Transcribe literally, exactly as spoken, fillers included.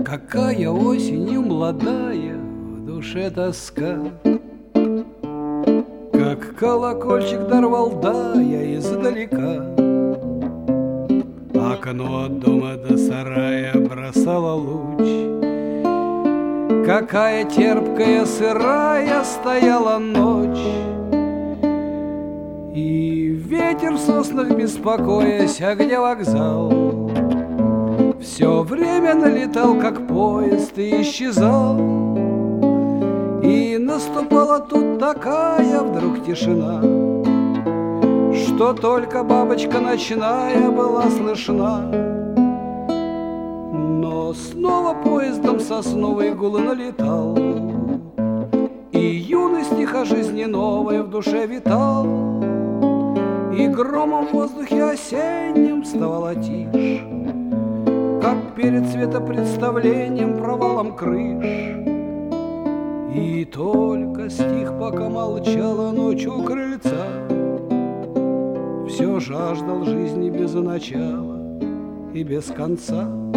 Какая осенью молодая, в душе тоска, как колокольчик дорвал дая издалека. Окно от дома до сарая бросало луч. Какая терпкая сырая стояла ночь. И ветер в соснах беспокоясь, а где вокзал, все время налетал, как поезд, и исчезал. И наступала тут такая вдруг тишина, что только бабочка ночная была слышна. Но снова поездом сосновый гул налетал, и юность тихо жизни новой в душе витал. И громом в воздухе осенним вставала тишь, как перед светопредставлением провалом крыш. И только стих, пока молчала ночь у крыльца, все жаждал жизни без начала и без конца.